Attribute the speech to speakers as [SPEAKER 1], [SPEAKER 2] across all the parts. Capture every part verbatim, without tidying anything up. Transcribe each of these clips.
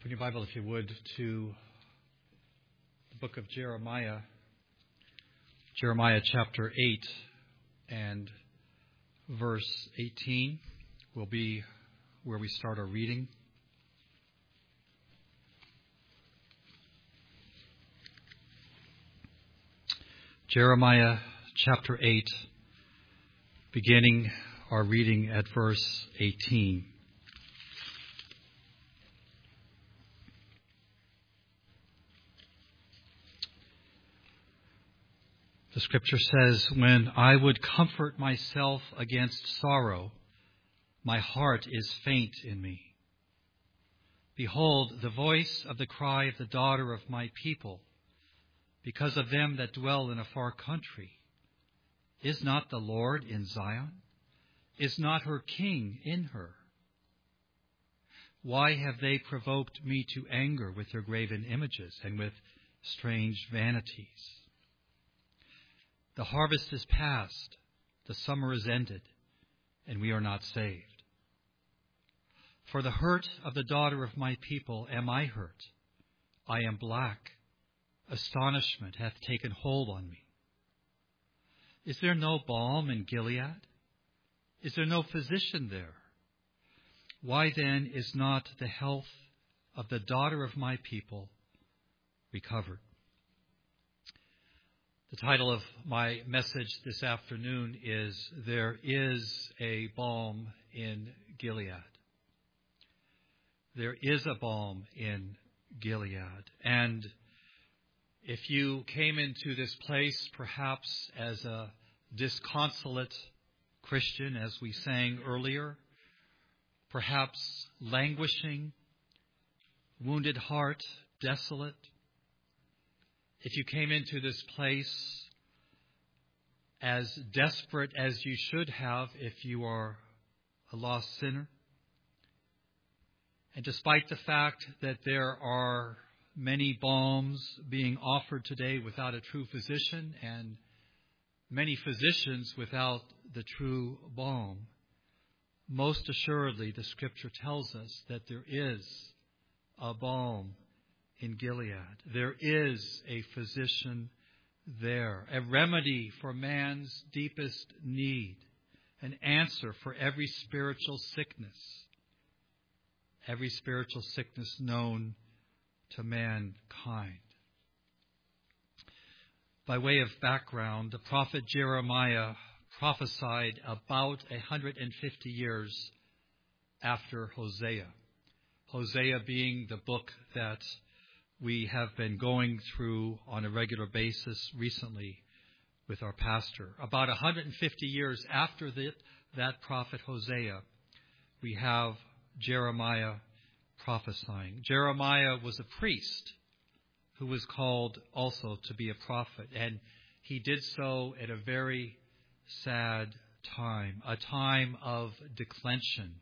[SPEAKER 1] Open your Bible, if you would, to the book of Jeremiah, Jeremiah chapter eight and verse eighteen will be where we start our reading. Jeremiah chapter eight, beginning our reading at verse eighteen. The scripture says, "When I would comfort myself against sorrow, my heart is faint in me. Behold, the voice of the cry of the daughter of my people, because of them that dwell in a far country. Is not the Lord in Zion? Is not her king in her? Why have they provoked me to anger with their graven images and with strange vanities? The harvest is past, the summer is ended, and we are not saved. For the hurt of the daughter of my people am I hurt. I am black. Astonishment hath taken hold on me. Is there no balm in Gilead? Is there no physician there? Why then is not the health of the daughter of my people recovered?" The title of my message this afternoon is, "There is a balm in Gilead." There is a balm in Gilead. And if you came into this place perhaps as a disconsolate Christian, as we sang earlier, perhaps languishing, wounded heart, desolate, if you came into this place as desperate as you should have if you are a lost sinner, and despite the fact that there are many balms being offered today without a true physician and many physicians without the true balm, most assuredly the Scripture tells us that there is a balm in Gilead. There is a physician there, a remedy for man's deepest need, an answer for every spiritual sickness, every spiritual sickness known to mankind. By way of background, the prophet Jeremiah prophesied about one hundred fifty years after Hosea. Hosea being the book that we have been going through on a regular basis recently with our pastor. About one hundred fifty years after the, that prophet Hosea, we have Jeremiah prophesying. Jeremiah was a priest who was called also to be a prophet, and he did so at a very sad time, a time of declension.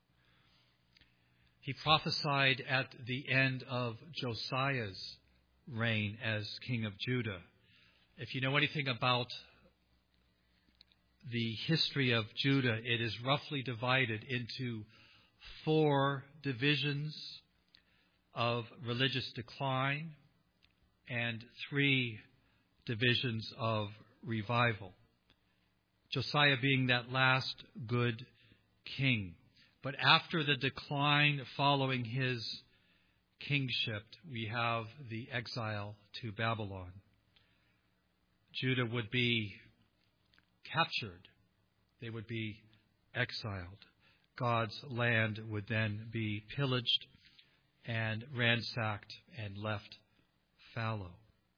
[SPEAKER 1] He prophesied at the end of Josiah's reign as king of Judah. If you know anything about the history of Judah, it is roughly divided into four divisions of religious decline and three divisions of revival. Josiah being that last good king. But after the decline following his kingship, we have the exile to Babylon. Judah would be captured. They would be exiled. God's land would then be pillaged and ransacked and left fallow.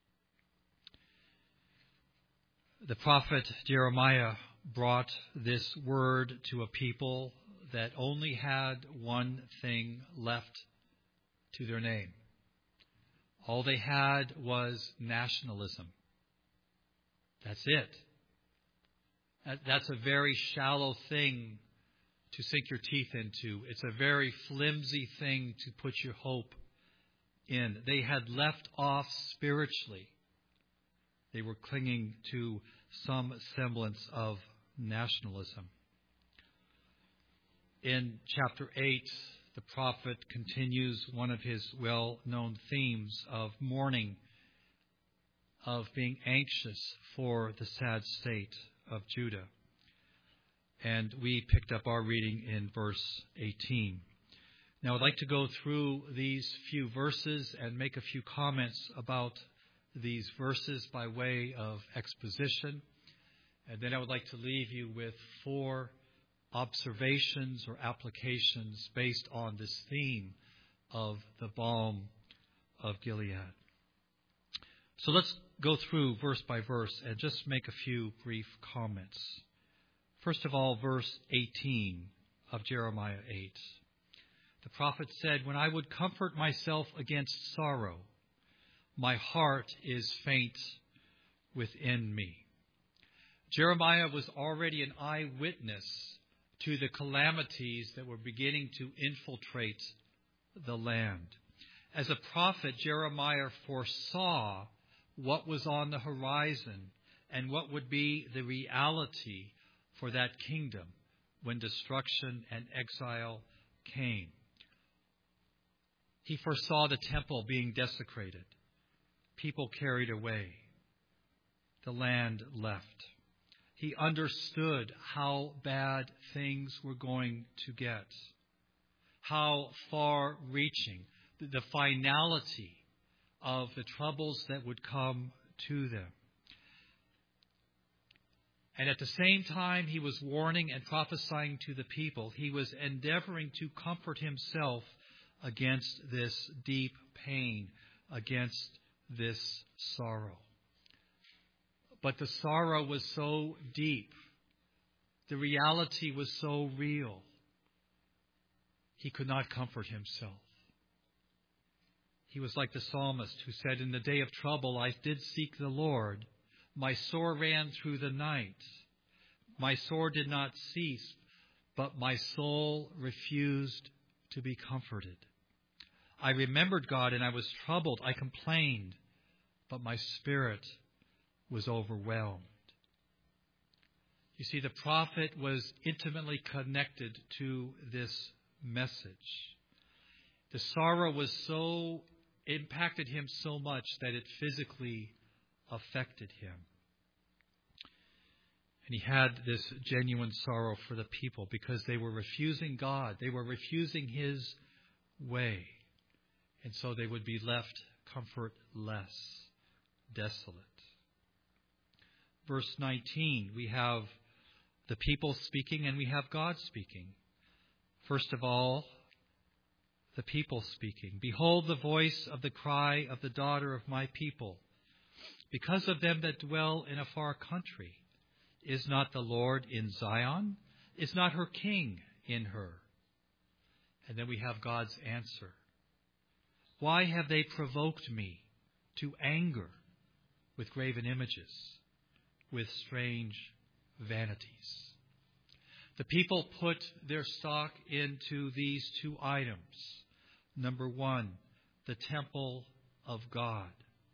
[SPEAKER 1] The prophet Jeremiah brought this word to a people that only had one thing left to their name. All they had was nationalism. That's it. That's a very shallow thing to sink your teeth into. It's a very flimsy thing to put your hope in. They had left off spiritually. They were clinging to some semblance of nationalism. In chapter eight, the prophet continues one of his well-known themes of mourning, of being anxious for the sad state of Judah. And we picked up our reading in verse eighteen. Now I'd like to go through these few verses and make a few comments about these verses by way of exposition. And then I would like to leave you with four observations or applications based on this theme of the balm of Gilead. So let's go through verse by verse and just make a few brief comments. First of all, verse eighteen of Jeremiah eight. The prophet said, "When I would comfort myself against sorrow, my heart is faint within me." Jeremiah was already an eyewitness to the calamities that were beginning to infiltrate the land. As a prophet, Jeremiah foresaw what was on the horizon and what would be the reality for that kingdom when destruction and exile came. He foresaw the temple being desecrated, people carried away, the land left. He understood how bad things were going to get, how far-reaching, the finality of the troubles that would come to them. And at the same time he was warning and prophesying to the people, he was endeavoring to comfort himself against this deep pain, against this sorrow. But the sorrow was so deep, the reality was so real, he could not comfort himself. He was like the psalmist who said, "In the day of trouble I did seek the Lord. My sore ran through the night. My sore did not cease, but my soul refused to be comforted. I remembered God and I was troubled. I complained, but my spirit was overwhelmed." You see, the prophet was intimately connected to this message. The sorrow was so, impacted him so much that it physically affected him. And he had this genuine sorrow for the people because they were refusing God. They were refusing his way. And so they would be left comfortless, desolate. Verse nineteen, we have the people speaking and we have God speaking. First of all, the people speaking. "Behold the voice of the cry of the daughter of my people, because of them that dwell in a far country. Is not the Lord in Zion? Is not her king in her?" And then we have God's answer. "Why have they provoked me to anger with graven images, with strange vanities?" The people put their stock into these two items. Number one, the temple of God.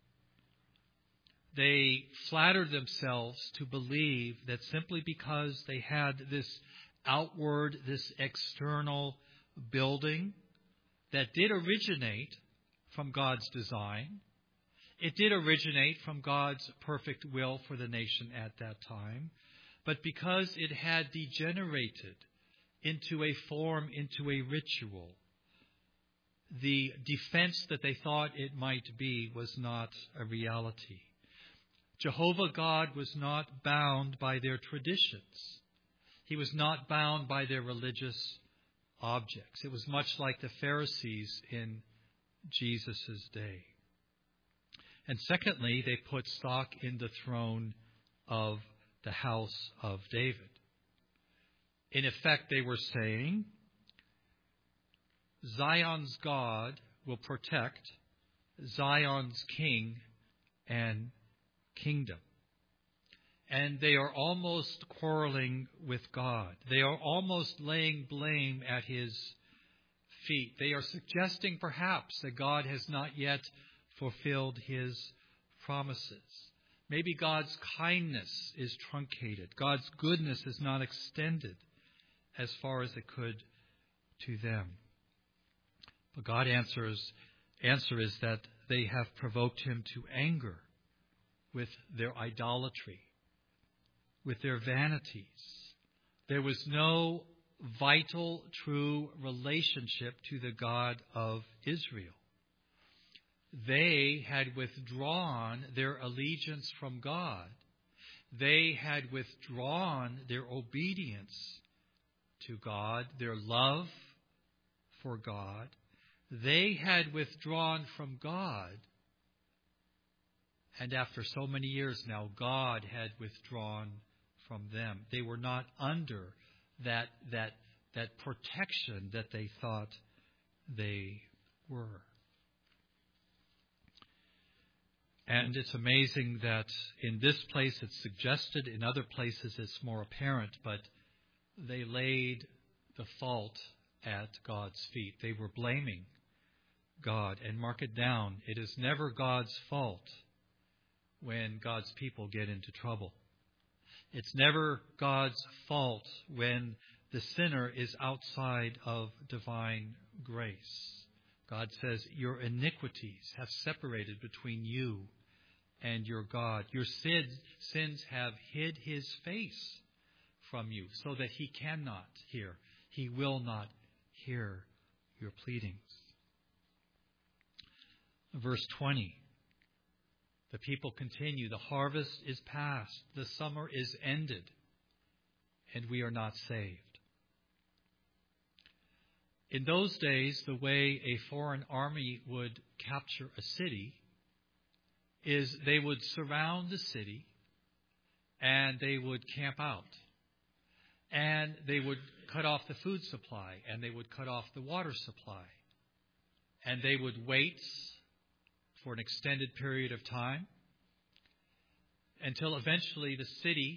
[SPEAKER 1] They flattered themselves to believe that simply because they had this outward, this external building that did originate from God's design, it did originate from God's perfect will for the nation at that time, but because it had degenerated into a form, into a ritual, the defense that they thought it might be was not a reality. Jehovah God was not bound by their traditions. He was not bound by their religious objects. It was much like the Pharisees in Jesus' day. And secondly, they put stock in the throne of the house of David. In effect, they were saying, Zion's God will protect Zion's king and kingdom. And they are almost quarreling with God. They are almost laying blame at his feet. They are suggesting perhaps that God has not yet fulfilled his promises. Maybe God's kindness is truncated. God's goodness is not extended as far as it could to them. But God answers, answer is that they have provoked him to anger with their idolatry, with their vanities. There was no vital, true relationship to the God of Israel. They had withdrawn their allegiance from God. They had withdrawn their obedience to God, their love for God. They had withdrawn from God. And after so many years now, God had withdrawn from them. They were not under that, that, that protection that they thought they were. And it's amazing that in this place it's suggested, in other places it's more apparent, but they laid the fault at God's feet. They were blaming God. And mark it down, it is never God's fault when God's people get into trouble. It's never God's fault when the sinner is outside of divine grace. God says, your iniquities have separated between you and your God. Your sins, sins have hid his face from you so that he cannot hear. He will not hear your pleadings. Verse twenty. The people continue. The harvest is past. The summer is ended. And we are not saved. In those days, the way a foreign army would capture a city is they would surround the city and they would camp out. And they would cut off the food supply and they would cut off the water supply. And they would wait for an extended period of time until eventually the city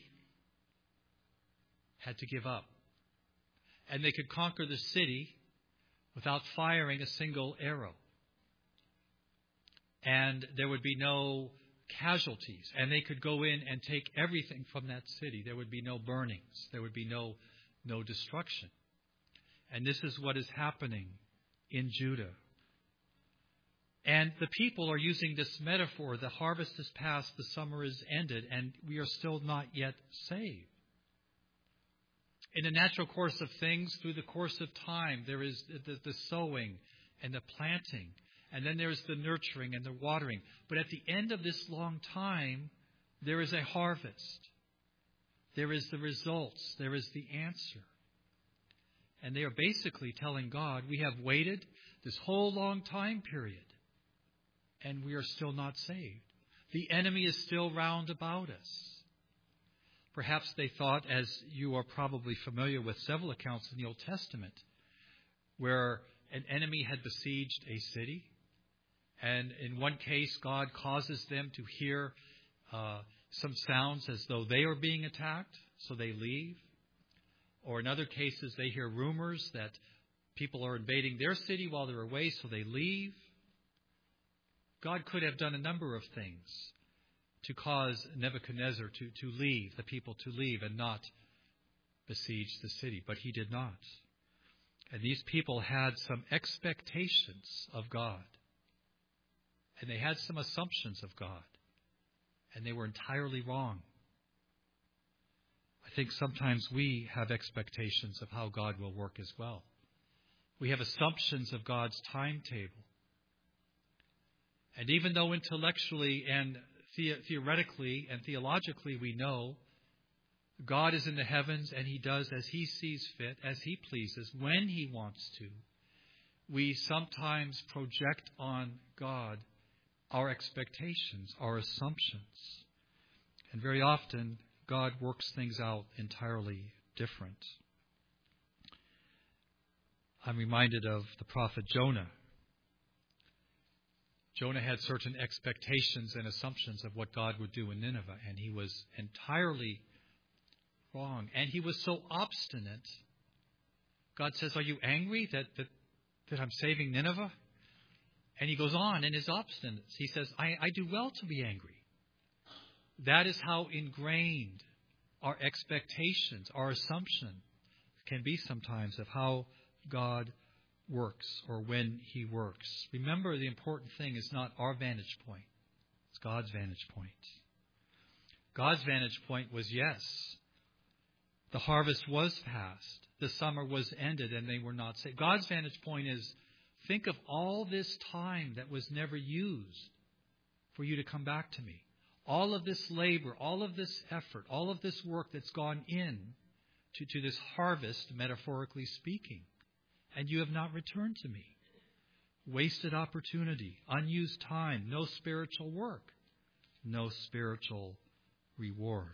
[SPEAKER 1] had to give up. And they could conquer the city without firing a single arrow. And there would be no casualties. And they could go in and take everything from that city. There would be no burnings. There would be no, no destruction. And this is what is happening in Judah. And the people are using this metaphor. The harvest is past, the summer is ended, and we are still not yet saved. In the natural course of things, through the course of time, there is the, the sowing and the planting. And then there's the nurturing and the watering. But at the end of this long time, there is a harvest. There is the results. There is the answer. And they are basically telling God, we have waited this whole long time period, and we are still not saved. The enemy is still round about us. Perhaps they thought, as you are probably familiar with several accounts in the Old Testament, where an enemy had besieged a city. And in one case, God causes them to hear uh, some sounds as though they are being attacked, so they leave. Or in other cases, they hear rumors that people are invading their city while they're away, so they leave. God could have done a number of things to cause Nebuchadnezzar to, to leave, the people to leave and not besiege the city, but he did not. And these people had some expectations of God. And they had some assumptions of God. And they were entirely wrong. I think sometimes we have expectations of how God will work as well. We have assumptions of God's timetable. And even though intellectually and the- theoretically and theologically we know God is in the heavens and he does as he sees fit, as he pleases, when he wants to, we sometimes project on God our expectations, our assumptions. And very often, God works things out entirely different. I'm reminded of the prophet Jonah. Jonah had certain expectations and assumptions of what God would do in Nineveh, and he was entirely wrong. And he was so obstinate. God says, are you angry that, that, that I'm saving Nineveh? And he goes on in his obstinance. He says, I, I do well to be angry. That is how ingrained our expectations, our assumption can be sometimes of how God works or when he works. Remember, the important thing is not our vantage point. It's God's vantage point. God's vantage point was, yes, the harvest was past. The summer was ended and they were not saved. God's vantage point is, think of all this time that was never used for you to come back to me. All of this labor, all of this effort, all of this work that's gone in to, to this harvest, metaphorically speaking, and you have not returned to me. Wasted opportunity, unused time, no spiritual work, no spiritual reward.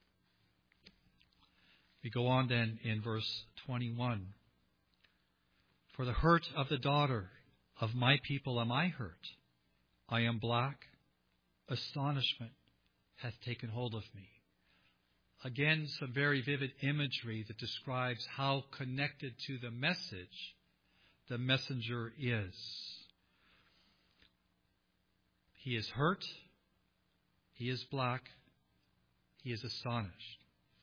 [SPEAKER 1] We go on then in verse twenty-one. For the hurt of the daughter of my people am I hurt. I am black. Astonishment hath taken hold of me. Again, some very vivid imagery that describes how connected to the message the messenger is. He is hurt. He is black. He is astonished.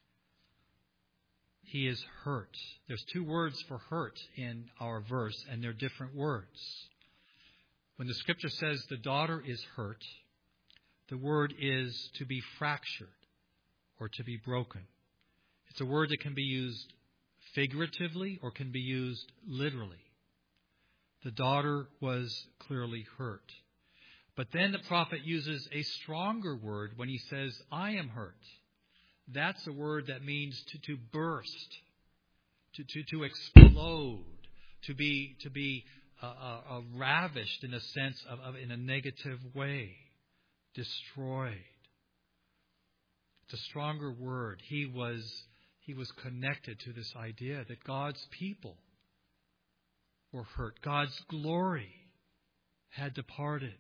[SPEAKER 1] He is hurt. There's two words for hurt in our verse, and they're different words. When the scripture says the daughter is hurt, the word is to be fractured or to be broken. It's a word that can be used figuratively or can be used literally. The daughter was clearly hurt. But then the prophet uses a stronger word when he says, I am hurt. That's a word that means to, to burst, to, to, to explode, to be to be uh, uh, uh, ravished in a sense of, of in a negative way, destroyed. It's a stronger word. He was he was connected to this idea that God's people were hurt. God's glory had departed.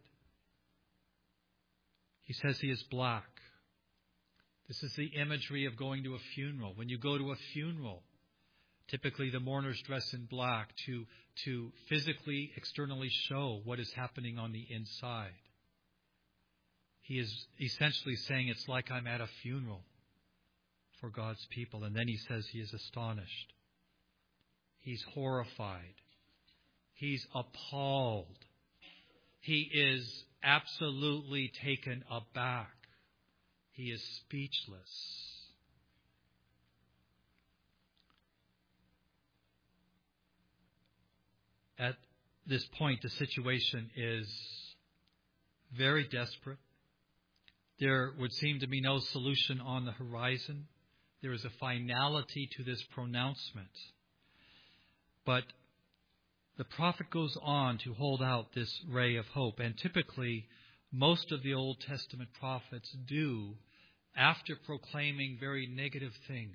[SPEAKER 1] He says he is black. This is the imagery of going to a funeral. When you go to a funeral, typically the mourners dress in black to, to physically, externally show what is happening on the inside. He is essentially saying it's like I'm at a funeral for God's people. And then he says he is astonished. He's horrified. He's appalled. He is absolutely taken aback. He is speechless. At this point, the situation is very desperate. There would seem to be no solution on the horizon. There is a finality to this pronouncement. But the prophet goes on to hold out this ray of hope. And typically, most of the Old Testament prophets do, after proclaiming very negative things,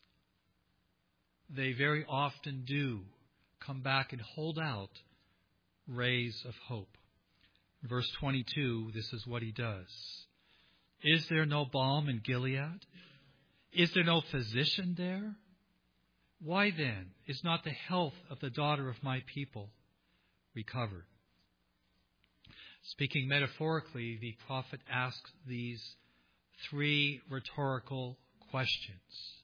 [SPEAKER 1] they very often do come back and hold out rays of hope. In verse twenty-two, this is what he does. Is there no balm in Gilead? Is there no physician there? Why then is not the health of the daughter of my people recovered? Speaking metaphorically, the prophet asks these three rhetorical questions.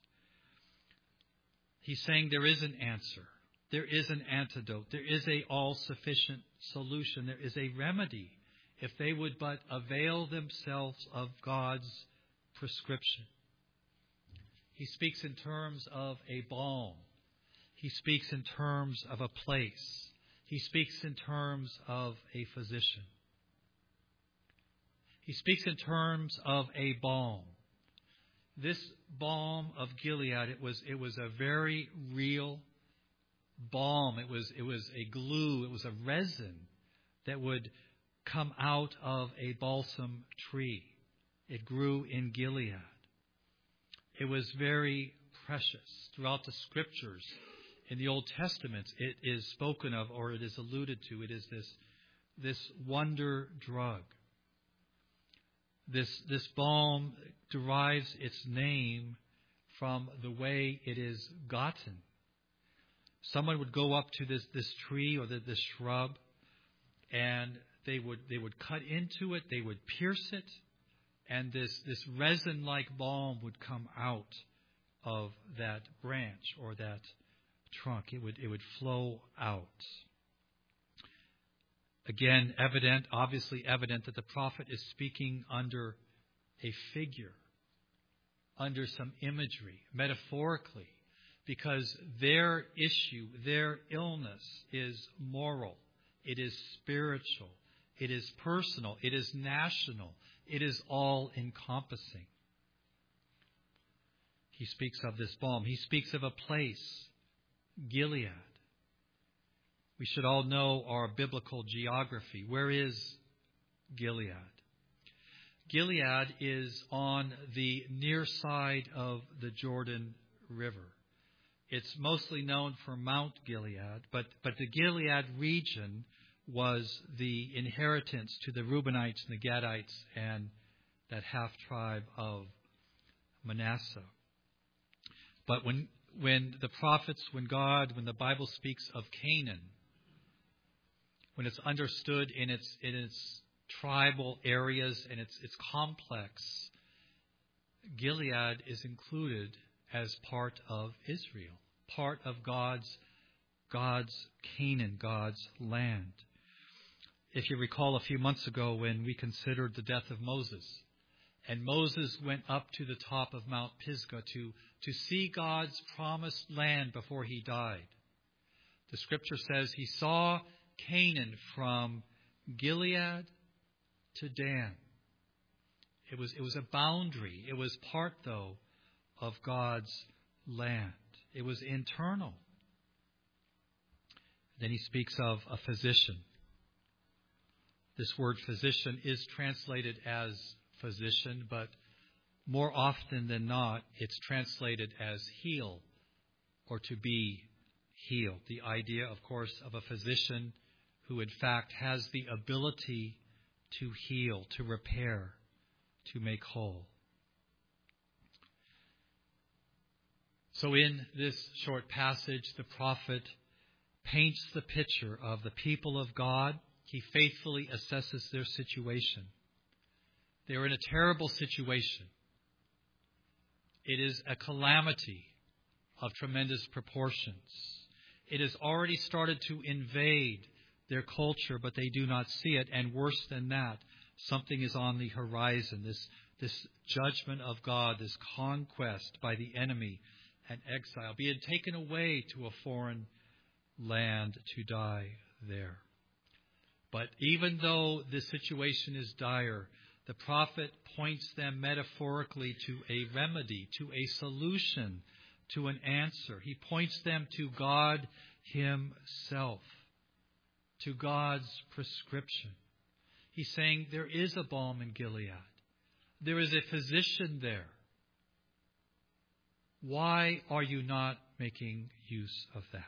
[SPEAKER 1] He's saying there is an answer. There is an antidote. There is a all-sufficient solution. There is a remedy if they would but avail themselves of God's prescription. He speaks in terms of a balm. He speaks in terms of a place. He speaks in terms of a physician. He speaks in terms of a balm. This balm of Gilead, it was it was a very real balm. It was it was a glue. It was a resin that would come out of a balsam tree. It grew in Gilead. It was very precious. Throughout the scriptures, in the Old Testament, it is spoken of, or it is alluded to. It is this this wonder drug. This this balm derives its name from the way it is gotten. Someone would go up to this, this tree or the, this shrub, and they would they would cut into it, they would pierce it, and this, this resin-like balm would come out of that branch or that trunk. It would it would flow out. Again, evident, obviously evident that the prophet is speaking under a figure, under some imagery, metaphorically, because their issue, their illness is moral, it is spiritual, it is personal, it is national, it is all-encompassing. He speaks of this balm. He speaks of a place, Gilead. We should all know our biblical geography. Where is Gilead? Gilead is on the near side of the Jordan River. It's mostly known for Mount Gilead, but, but the Gilead region was the inheritance to the Reubenites and the Gadites and that half-tribe of Manasseh. But when when the prophets, when God, when the Bible speaks of Canaan, when it's understood in its in its tribal areas and its its complex, Gilead is included as part of Israel, part of God's God's Canaan, God's land. If you recall a few months ago when we considered the death of Moses, and Moses went up to the top of Mount Pisgah to, to see God's promised land before he died. The scripture says he saw Canaan from Gilead to Dan. It was, it was a boundary. It was part, though, of God's land. It was internal. Then he speaks of a physician. This word physician is translated as physician, but more often than not, it's translated as heal or to be healed. The idea, of course, of a physician who in fact has the ability to heal, to repair, to make whole. So in this short passage, the prophet paints the picture of the people of God. He faithfully assesses their situation. They're in a terrible situation. It is a calamity of tremendous proportions. It has already started to invade their culture, but they do not see it. And worse than that, something is on the horizon. This, this judgment of God, this conquest by the enemy and exile, being taken away to a foreign land to die there. But even though the situation is dire, the prophet points them metaphorically to a remedy, to a solution, to an answer. He points them to God Himself, to God's prescription. He's saying there is a balm in Gilead. There is a physician there. Why are you not making use of that?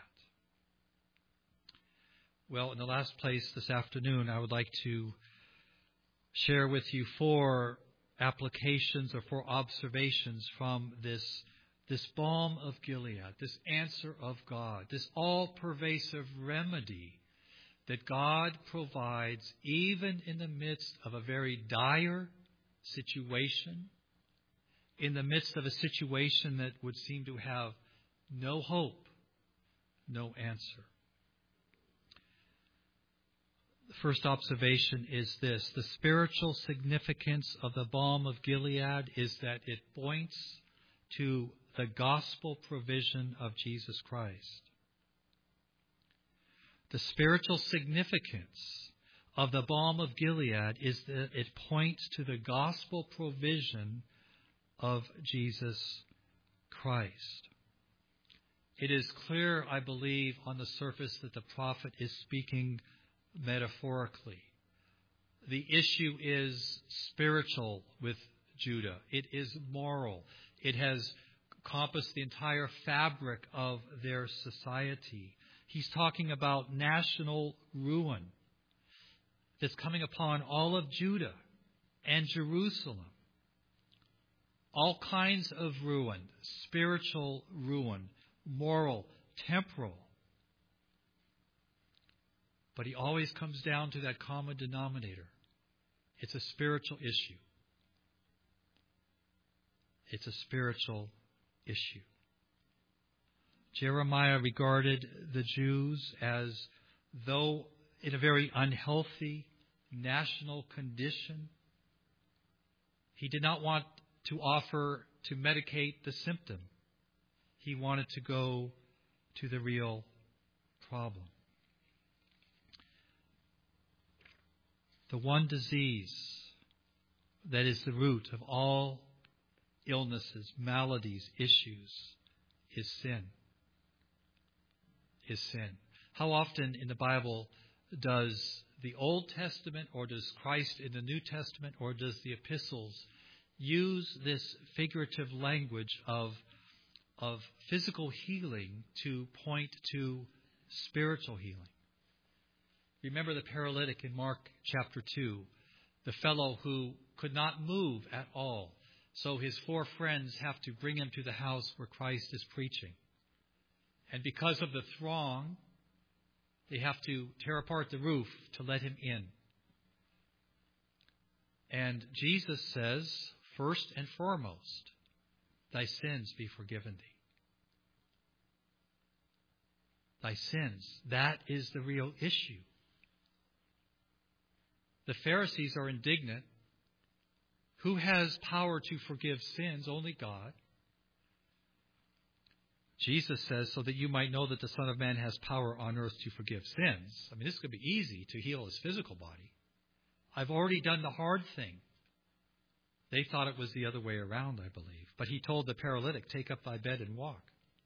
[SPEAKER 1] Well, in the last place this afternoon, I would like to share with you four applications or four observations from this, this balm of Gilead, this answer of God, this all-pervasive remedy that God provides even in the midst of a very dire situation, in the midst of a situation that would seem to have no hope, no answer. The first observation is this: the spiritual significance of the balm of Gilead is that it points to the gospel provision of Jesus Christ. The spiritual significance of the balm of Gilead is that it points to the gospel provision of Jesus Christ. It is clear, I believe, on the surface that the prophet is speaking metaphorically. The issue is spiritual with Judah. It is moral. It has encompassed the entire fabric of their society. He's talking about national ruin that's coming upon all of Judah and Jerusalem. All kinds of ruin, spiritual ruin, moral, temporal. But he always comes down to that common denominator. It's a spiritual issue. It's a spiritual issue. Jeremiah regarded the Jews as though in a very unhealthy national condition. He did not want to offer to medicate the symptom. He wanted to go to the real problem. The one disease that is the root of all illnesses, maladies, issues is sin. Is sin. How often in the Bible does the Old Testament, or does Christ in the New Testament, or does the epistles use this figurative language of, of physical healing to point to spiritual healing? Remember the paralytic in Mark chapter two, the fellow who could not move at all. So his four friends have to bring him to the house where Christ is preaching. And because of the throng, they have to tear apart the roof to let him in. And Jesus says, first and foremost, thy sins be forgiven thee. Thy sins. That is the real issue. The Pharisees are indignant. Who has power to forgive sins? Only God. Jesus says, so that you might know that the Son of Man has power on earth to forgive sins. I mean, this is going to be easy to heal his physical body. I've already done the hard thing. They thought it was the other way around, I believe. But he told the paralytic, take up thy bed and walk.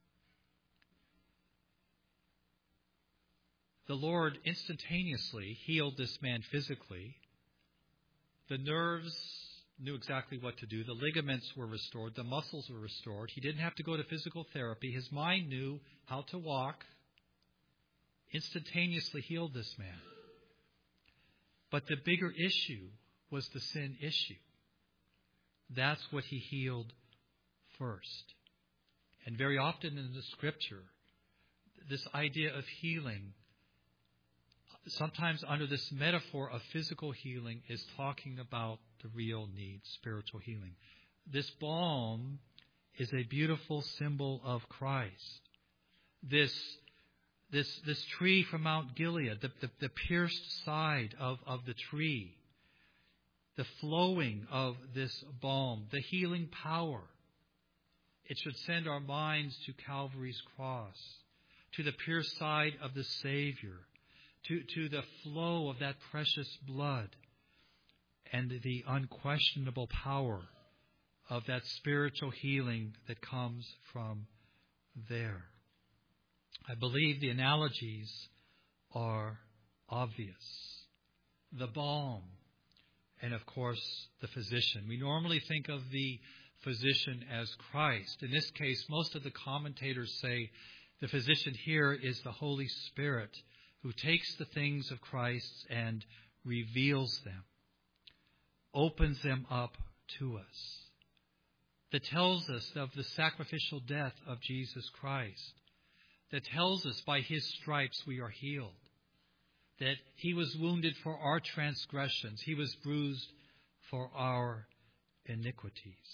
[SPEAKER 1] The Lord instantaneously healed this man physically. The nerves knew exactly what to do. The ligaments were restored. The muscles were restored. He didn't have to go to physical therapy. His mind knew how to walk. Instantaneously healed this man. But the bigger issue was the sin issue. That's what he healed first. And very often in the Scripture, this idea of healing, sometimes under this metaphor of physical healing, is talking about the real need, spiritual healing. This balm is a beautiful symbol of Christ. This, this, this tree from Mount Gilead, the, the, the pierced side of, of the tree, the flowing of this balm, the healing power. It should send our minds to Calvary's cross, to the pierced side of the Savior, To, to the flow of that precious blood and the unquestionable power of that spiritual healing that comes from there. I believe the analogies are obvious. The balm and, of course, the physician. We normally think of the physician as Christ. In this case, most of the commentators say the physician here is the Holy Spirit, who takes the things of Christ and reveals them, opens them up to us, that tells us of the sacrificial death of Jesus Christ, that tells us by his stripes we are healed, that he was wounded for our transgressions, he was bruised for our iniquities.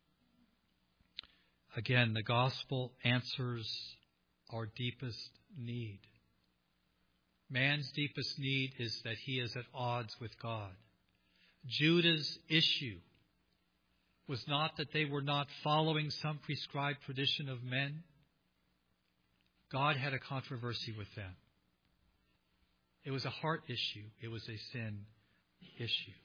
[SPEAKER 1] Again, the gospel answers our deepest need. Man's deepest need is that he is at odds with God. Judah's issue was not that they were not following some prescribed tradition of men. God had a controversy with them. It was a heart issue. It was a sin issue.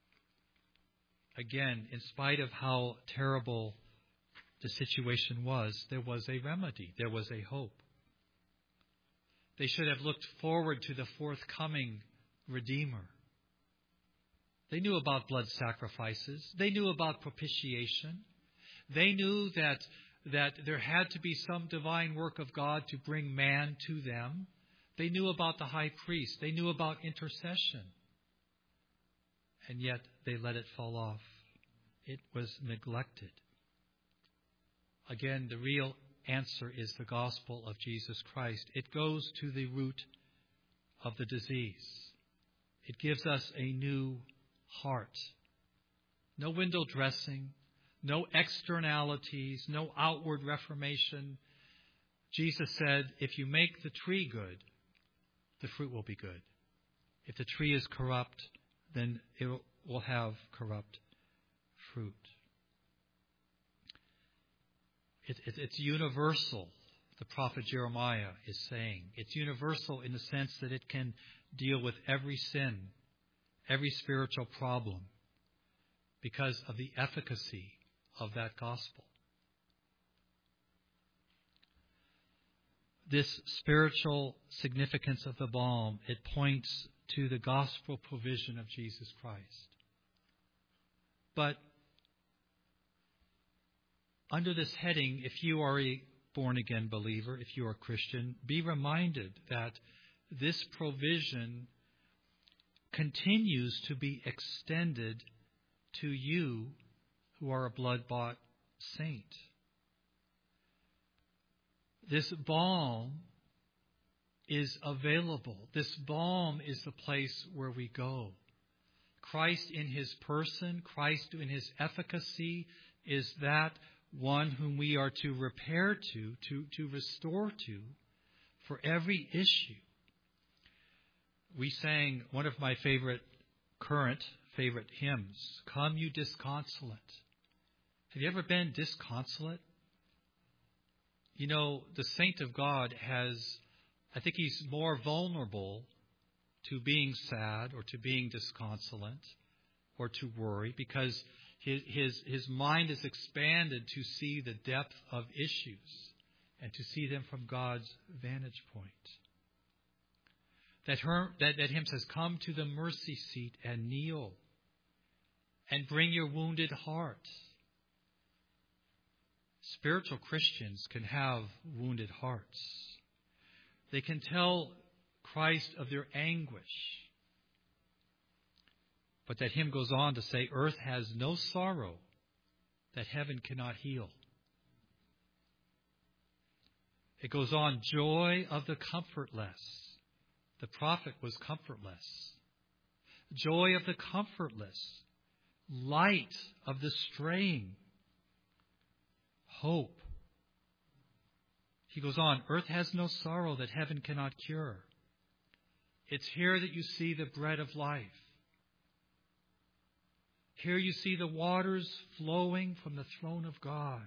[SPEAKER 1] Again, in spite of how terrible the situation was, there was a remedy. There was a hope. They should have looked forward to the forthcoming Redeemer. They knew about blood sacrifices. They knew about propitiation. They knew that, that there had to be some divine work of God to bring man to them. They knew about the high priest. They knew about intercession. And yet they let it fall off. It was neglected. Again, the real answer is the gospel of Jesus Christ. It goes to the root of the disease. It gives us a new heart. No window dressing, no externalities, no outward reformation. Jesus said, if you make the tree good, the fruit will be good. If the tree is corrupt, then it will have corrupt fruit. It, it, it's universal, the prophet Jeremiah is saying. It's universal in the sense that it can deal with every sin, every spiritual problem, because of the efficacy of that gospel. This spiritual significance of the balm, it points to the gospel provision of Jesus Christ. But under this heading, if you are a born-again believer, if you are a Christian, be reminded that this provision continues to be extended to you who are a blood-bought saint. This balm is available. This balm is the place where we go. Christ in his person, Christ in his efficacy is that one whom we are to repair to, to, to restore to for every issue. We sang one of my favorite, current favorite hymns, Come You Disconsolate. Have you ever been disconsolate? You know, the saint of God has, I think he's more vulnerable to being sad or to being disconsolate or to worry because his, his, his mind is expanded to see the depth of issues and to see them from God's vantage point. That, her, that, that hymn says, come to the mercy seat and kneel and bring your wounded heart. Spiritual Christians can have wounded hearts. They can tell Christ of their anguish. But that hymn goes on to say, earth has no sorrow that heaven cannot heal. It goes on, joy of the comfortless. The prophet was comfortless. Joy of the comfortless. Light of the straying. Hope. He goes on, earth has no sorrow that heaven cannot cure. It's here that you see the bread of life. Here you see the waters flowing from the throne of God.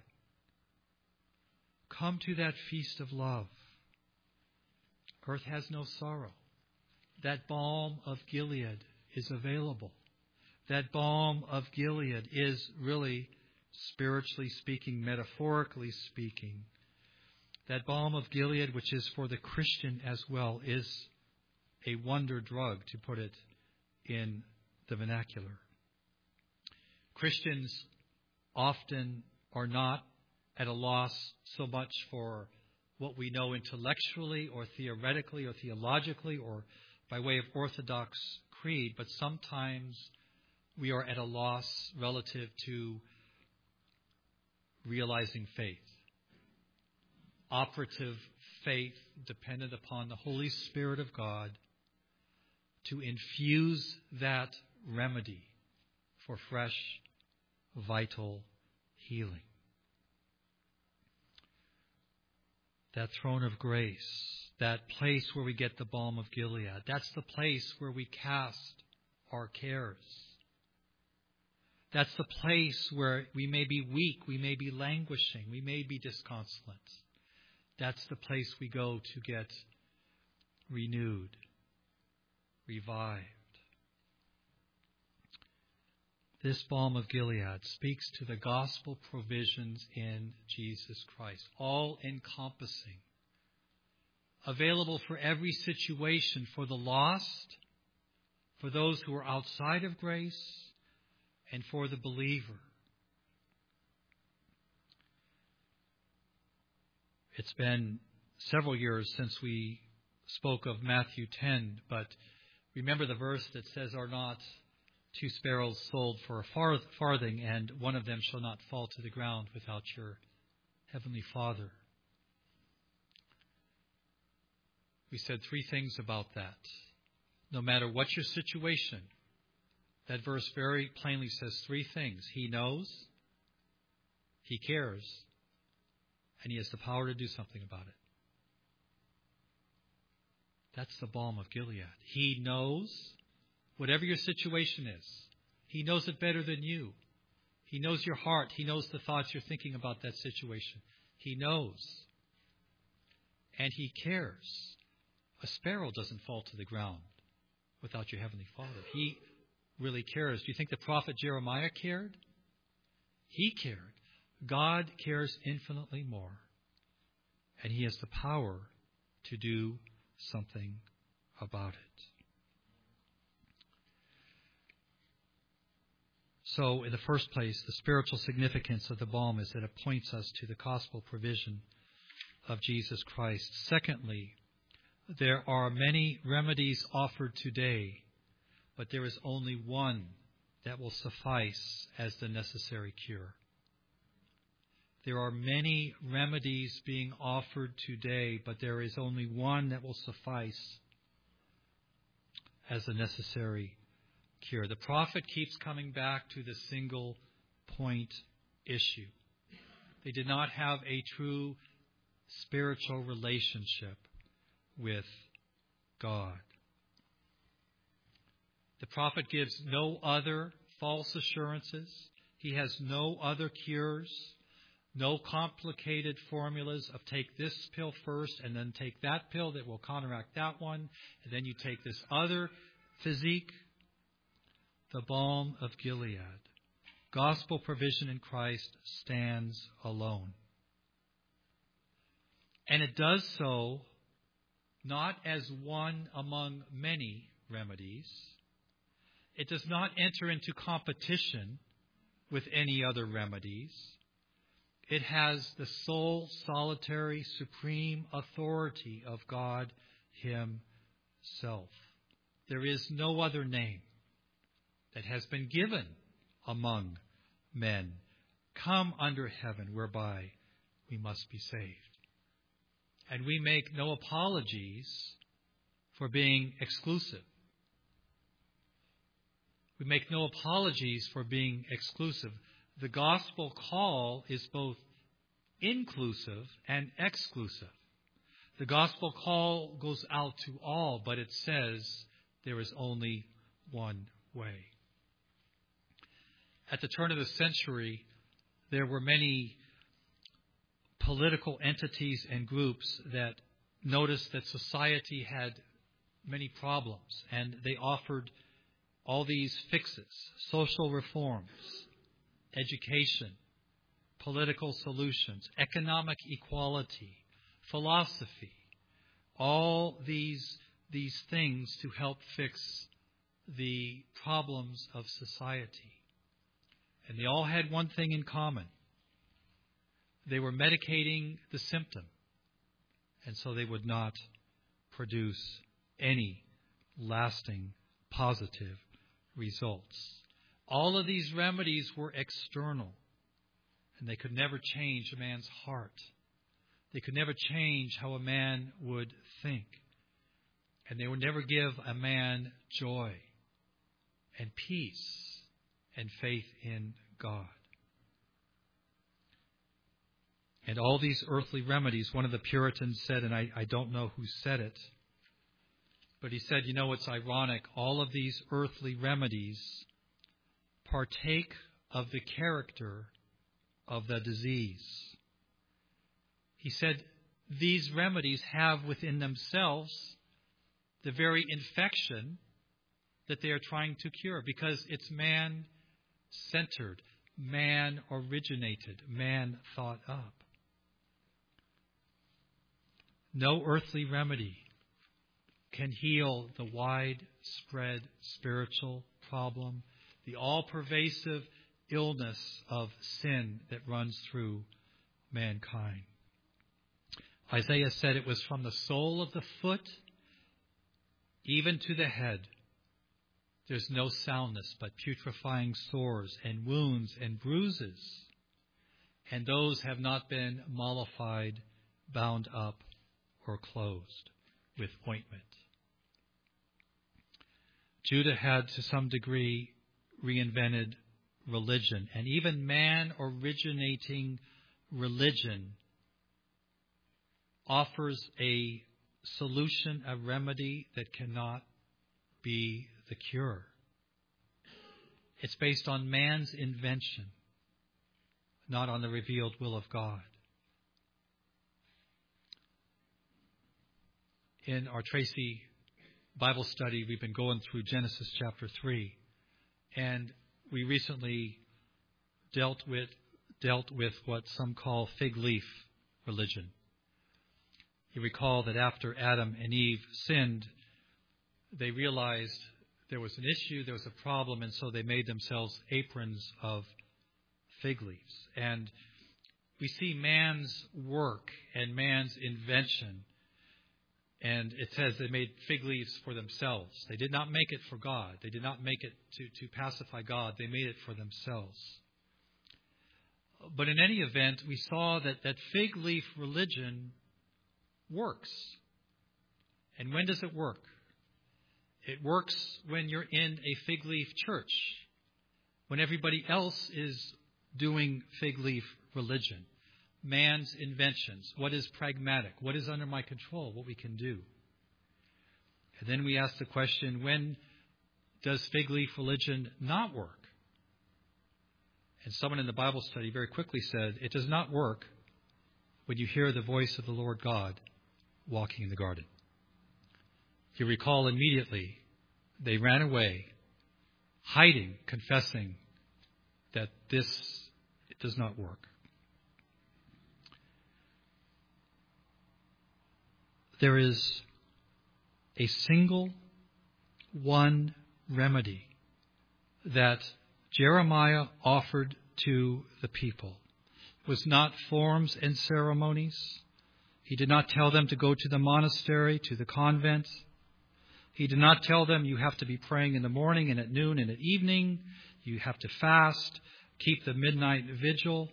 [SPEAKER 1] Come to that feast of love. Earth has no sorrow. That balm of Gilead is available. That balm of Gilead is really, spiritually speaking, metaphorically speaking, that balm of Gilead, which is for the Christian as well, is a wonder drug, to put it in the vernacular. Christians often are not at a loss so much for what we know intellectually or theoretically or theologically or by way of orthodox creed, but sometimes we are at a loss relative to realizing faith. Operative faith dependent upon the Holy Spirit of God to infuse that remedy for fresh, vital healing. That throne of grace, that place where we get the balm of Gilead, that's the place where we cast our cares. That's the place where we may be weak, we may be languishing, we may be disconsolate. That's the place we go to get renewed, revived. This balm of Gilead speaks to the gospel provisions in Jesus Christ, all encompassing, available for every situation, for the lost, for those who are outside of grace, and for the believer. It's been several years since we spoke of Matthew ten, but remember the verse that says, are not two sparrows sold for a farthing, and one of them shall not fall to the ground without your heavenly Father. We said three things about that. No matter what your situation, that verse very plainly says three things. He knows, He cares, and He has the power to do something about it. That's the balm of Gilead. He knows whatever your situation is. He knows it better than you. He knows your heart. He knows the thoughts you're thinking about that situation. He knows. And He cares. A sparrow doesn't fall to the ground without your Heavenly Father. He really cares. Do you think the prophet Jeremiah cared? He cared. God cares infinitely more. And He has the power to do something about it. So, in the first place, the spiritual significance of the balm is that it points us to the gospel provision of Jesus Christ. Secondly, there are many remedies offered today, but there is only one that will suffice as the necessary cure. There are many remedies being offered today, but there is only one that will suffice as the necessary cure. The prophet keeps coming back to the single point issue. They did not have a true spiritual relationship with God. The prophet gives no other false assurances. He has no other cures, no complicated formulas of take this pill first and then take that pill that will counteract that one, and then you take this other physique. The balm of Gilead. Gospel provision in Christ stands alone. And it does so not as one among many remedies. It does not enter into competition with any other remedies. It has the sole, solitary, supreme authority of God Himself. There is no other name that has been given among men come under heaven whereby we must be saved. And we make no apologies for being exclusive. We make no apologies for being exclusive. The gospel call is both inclusive and exclusive. The gospel call goes out to all, but it says there is only one way. At the turn of the century, there were many political entities and groups that noticed that society had many problems, and they offered all these fixes: social reforms, education, political solutions, economic equality, philosophy, all these, these things to help fix the problems of society. And they all had one thing in common. They were medicating the symptom. And so they would not produce any lasting positive results. All of these remedies were external. And they could never change a man's heart. They could never change how a man would think. And they would never give a man joy and peace and faith in God. And all these earthly remedies, one of the Puritans said, and I, I don't know who said it, but he said, you know, it's ironic, all of these earthly remedies partake of the character of the disease. He said, these remedies have within themselves the very infection that they are trying to cure, because it's man-centered, man-originated, man-thought up. No earthly remedy can heal the widespread spiritual problem, the all-pervasive illness of sin that runs through mankind. Isaiah said it was from the sole of the foot even to the head. There's no soundness but putrefying sores and wounds and bruises, and those have not been mollified, bound up, or closed with ointment. Judah had, to some degree, reinvented religion, and even man-originating religion offers a solution, a remedy that cannot be the cure. It's based on man's invention, not on the revealed will of God. In our Tracy Bible study, we've been going through Genesis chapter three, and we recently dealt with dealt with what some call fig leaf religion. You recall that after Adam and Eve sinned, they realized there was an issue, there was a problem, and so they made themselves aprons of fig leaves. And we see man's work and man's invention. And it says they made fig leaves for themselves. They did not make it for God. They did not make it to, to pacify God. They made it for themselves. But in any event, we saw that, that fig leaf religion works. And when does it work? It works when you're in a fig leaf church, when everybody else is doing fig leaf religion. Man's inventions, what is pragmatic, what is under my control, what we can do. And then we ask the question, when does fig leaf religion not work? And someone in the Bible study very quickly said, it does not work when you hear the voice of the Lord God walking in the garden. You recall immediately they ran away, hiding, confessing that this it does not work. There is a single one remedy that Jeremiah offered to the people. It was not forms and ceremonies. He did not tell them to go to the monastery, to the convent. He did not tell them you have to be praying in the morning and at noon and at evening. You have to fast, keep the midnight vigil.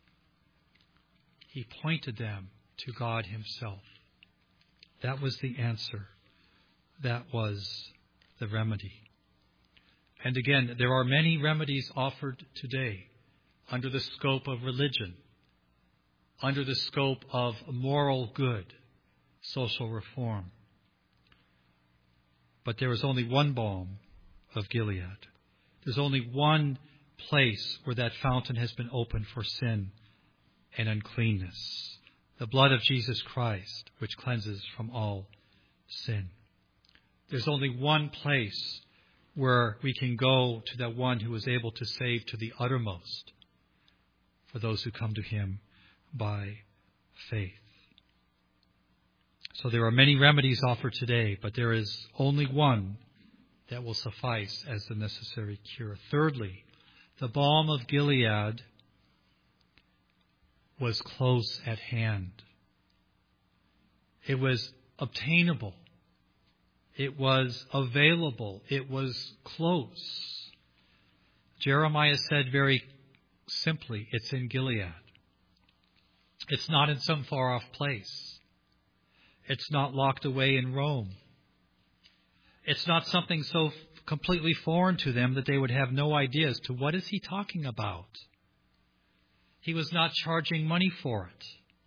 [SPEAKER 1] He pointed them to God Himself. That was the answer. That was the remedy. And again, there are many remedies offered today under the scope of religion, under the scope of moral good, social reform. But there is only one balm of Gilead. There's only one place where that fountain has been opened for sin and uncleanness. The blood of Jesus Christ, which cleanses from all sin. There's only one place where we can go to that one who is able to save to the uttermost for those who come to Him by faith. So there are many remedies offered today, but there is only one that will suffice as the necessary cure. Thirdly, the balm of Gilead was close at hand. It was obtainable. It was available. It was close. Jeremiah said very simply, it's in Gilead. It's not in some far-off place. It's not locked away in Rome. It's not something so completely foreign to them that they would have no idea as to what is he talking about. He was not charging money for it.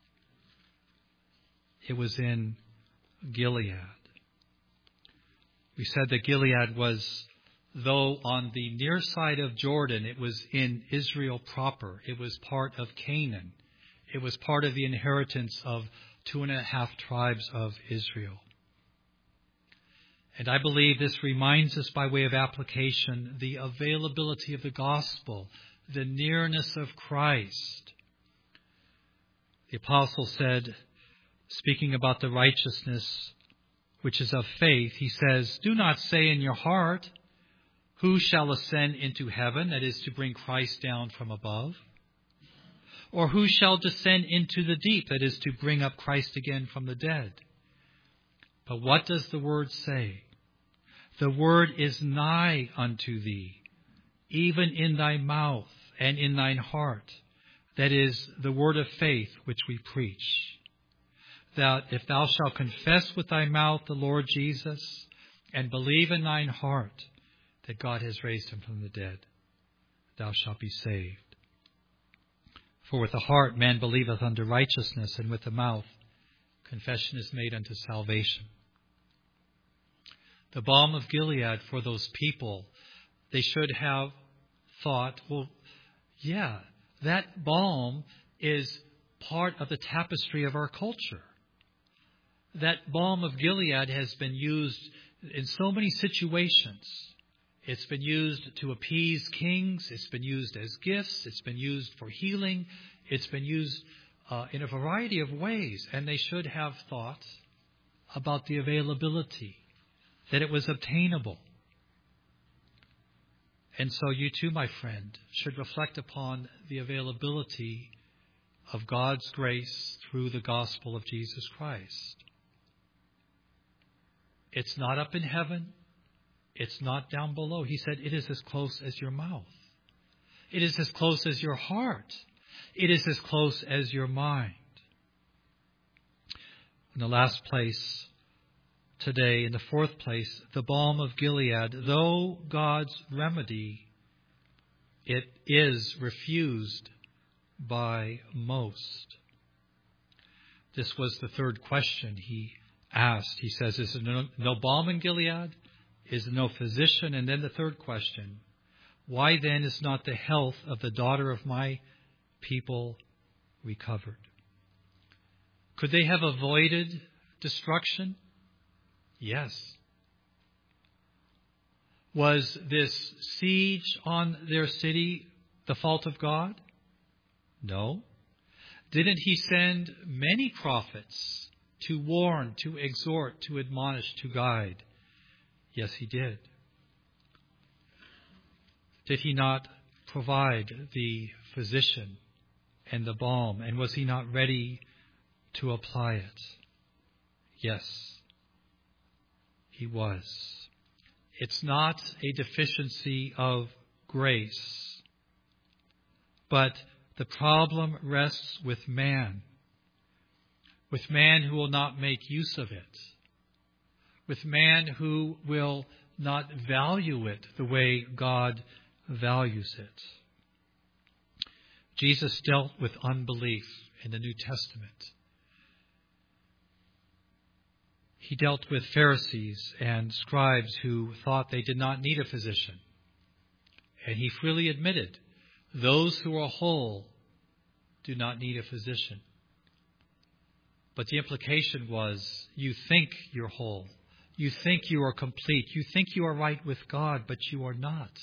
[SPEAKER 1] It was in Gilead. We said that Gilead was, though on the near side of Jordan, it was in Israel proper. It was part of Canaan. It was part of the inheritance of two and a half tribes of Israel. And I believe this reminds us by way of application the availability of the gospel, the nearness of Christ. The apostle said, speaking about the righteousness which is of faith, he says, do not say in your heart, who shall ascend into heaven, that is to bring Christ down from above? Or who shall descend into the deep, that is to bring up Christ again from the dead? But what does the word say? The word is nigh unto thee, even in thy mouth and in thine heart. That is the word of faith which we preach. That if thou shalt confess with thy mouth the Lord Jesus, and believe in thine heart that God has raised him from the dead, thou shalt be saved. For with the heart man believeth unto righteousness, and with the mouth Confession is made unto salvation. The balm of Gilead for those people, they should have thought, well, yeah, that balm is part of the tapestry of our culture. That balm of Gilead has been used in so many situations. It's been used to appease kings. It's been used as gifts. It's been used for healing. It's been used uh, in a variety of ways. And they should have thought about the availability, that it was obtainable. And so you too, my friend, should reflect upon the availability of God's grace through the gospel of Jesus Christ. It's not up in heaven. It's not down below. He said it is as close as your mouth. It is as close as your heart. It is as close as your mind. In the last place today, in the fourth place, the balm of Gilead, though God's remedy, it is refused by most. This was the third question he asked. He says, is there no, no balm in Gilead? Is there no physician? And then the third question, why then is not the health of the daughter of my people recovered? Could they have avoided destruction? Yes. Was this siege on their city the fault of God? No. Didn't he send many prophets to warn, to exhort, to admonish, to guide? Yes, he did. Did he not provide the physician and the balm? And was he not ready to apply it? Yes, he was. It's not a deficiency of grace, but the problem rests with man, with man who will not make use of it, with man who will not value it the way God values it. Jesus dealt with unbelief in the New Testament. He dealt with Pharisees and scribes who thought they did not need a physician. And he freely admitted, those who are whole do not need a physician. But the implication was, you think you're whole. You think you are complete. You think you are right with God, but you are not.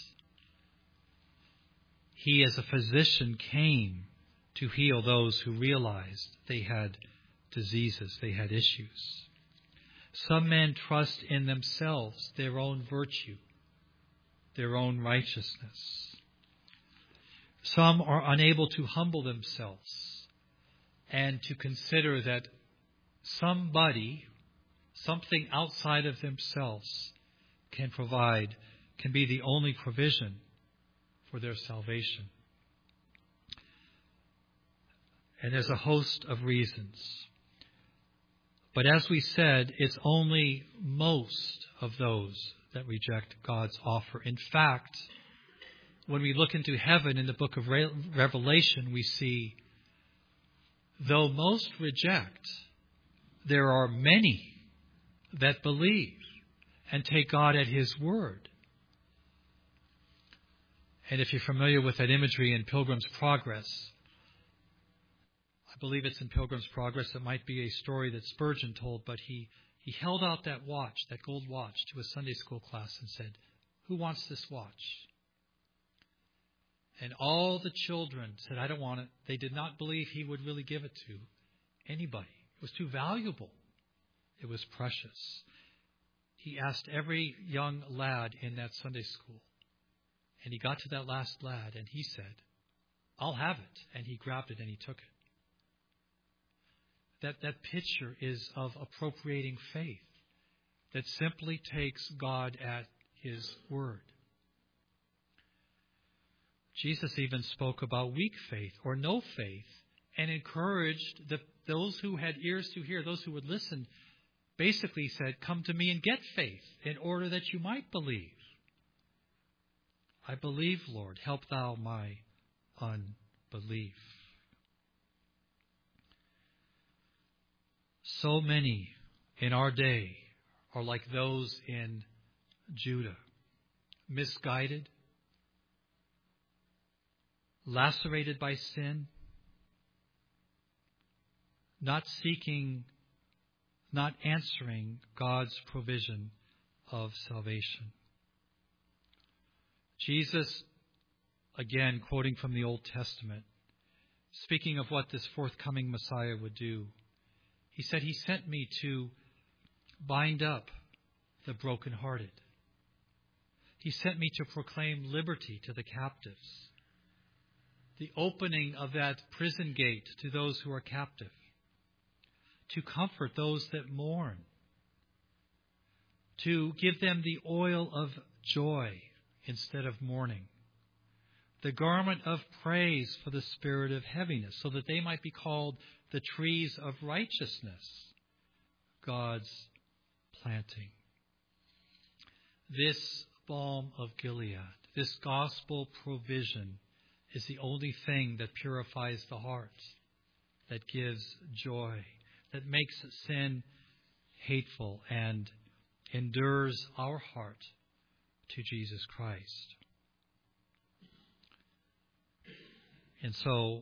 [SPEAKER 1] He, as a physician, came to heal those who realized they had diseases, they had issues. Some men trust in themselves, their own virtue, their own righteousness. Some are unable to humble themselves and to consider that somebody, something outside of themselves can provide, can be the only provision for their salvation. And there's a host of reasons. But as we said, it's only most of those that reject God's offer. In fact, when we look into heaven in the book of Revelation, we see, though most reject, there are many that believe and take God at His word. And if you're familiar with that imagery in Pilgrim's Progress, I believe it's in Pilgrim's Progress. It might be a story that Spurgeon told, but he, he held out that watch, that gold watch, to a Sunday school class and said, "Who wants this watch?" And all the children said, "I don't want it." They did not believe he would really give it to anybody. It was too valuable. It was precious. He asked every young lad in that Sunday school. And he got to that last lad and he said, "I'll have it." And he grabbed it and he took it. That, that picture is of appropriating faith that simply takes God at His word. Jesus even spoke about weak faith or no faith and encouraged the, those who had ears to hear, those who would listen, basically said, "Come to me and get faith in order that you might believe." I believe, Lord, help thou my unbelief. So many in our day are like those in Judah, misguided, lacerated by sin, not seeking, not answering God's provision of salvation. Jesus, again, quoting from the Old Testament, speaking of what this forthcoming Messiah would do, he said, He sent me to bind up the brokenhearted. He sent me to proclaim liberty to the captives, the opening of that prison gate to those who are captive, to comfort those that mourn, to give them the oil of joy instead of mourning, the garment of praise for the spirit of heaviness, so that they might be called the trees of righteousness, God's planting. This balm of Gilead, this gospel provision, is the only thing that purifies the heart, that gives joy, that makes sin hateful and endures our heart to Jesus Christ. And so,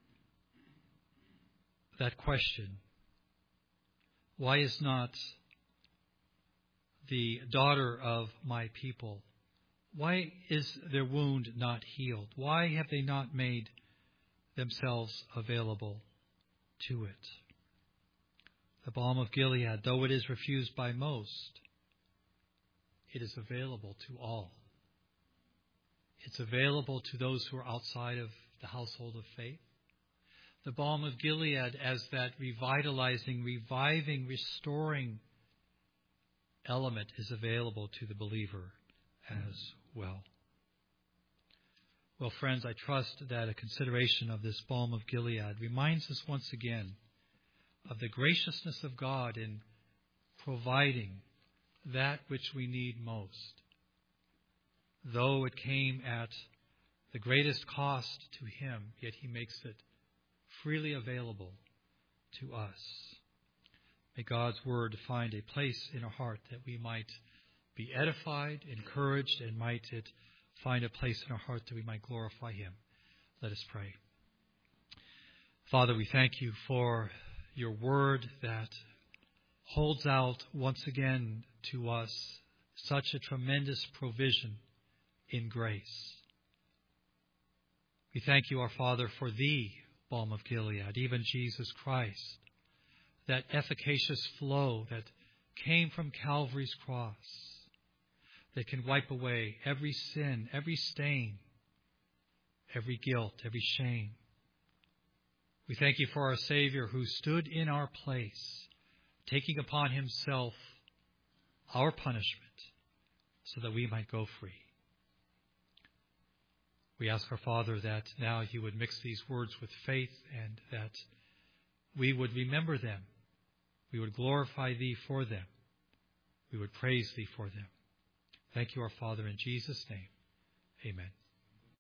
[SPEAKER 1] that question, why is not the daughter of my people, why is their wound not healed? Why have they not made themselves available to it? The balm of Gilead, though it is refused by most, it is available to all. It's available to those who are outside of the household of faith. The balm of Gilead as that revitalizing, reviving, restoring element is available to the believer as well. Well, friends, I trust that a consideration of this balm of Gilead reminds us once again of the graciousness of God in providing that which we need most, though it came at the greatest cost to Him, yet He makes it freely available to us. May God's Word find a place in our heart that we might be edified, encouraged, and might it find a place in our heart that we might glorify Him. Let us pray. Father, we thank You for Your Word that holds out once again to us such a tremendous provision in grace. We thank You, our Father, for the balm of Gilead, even Jesus Christ, that efficacious flow that came from Calvary's cross, that can wipe away every sin, every stain, every guilt, every shame. We thank You for our Savior who stood in our place, taking upon Himself our punishment so that we might go free. We ask our Father that now You would mix these words with faith and that we would remember them. We would glorify Thee for them. We would praise Thee for them. Thank You, our Father, in Jesus' name. Amen.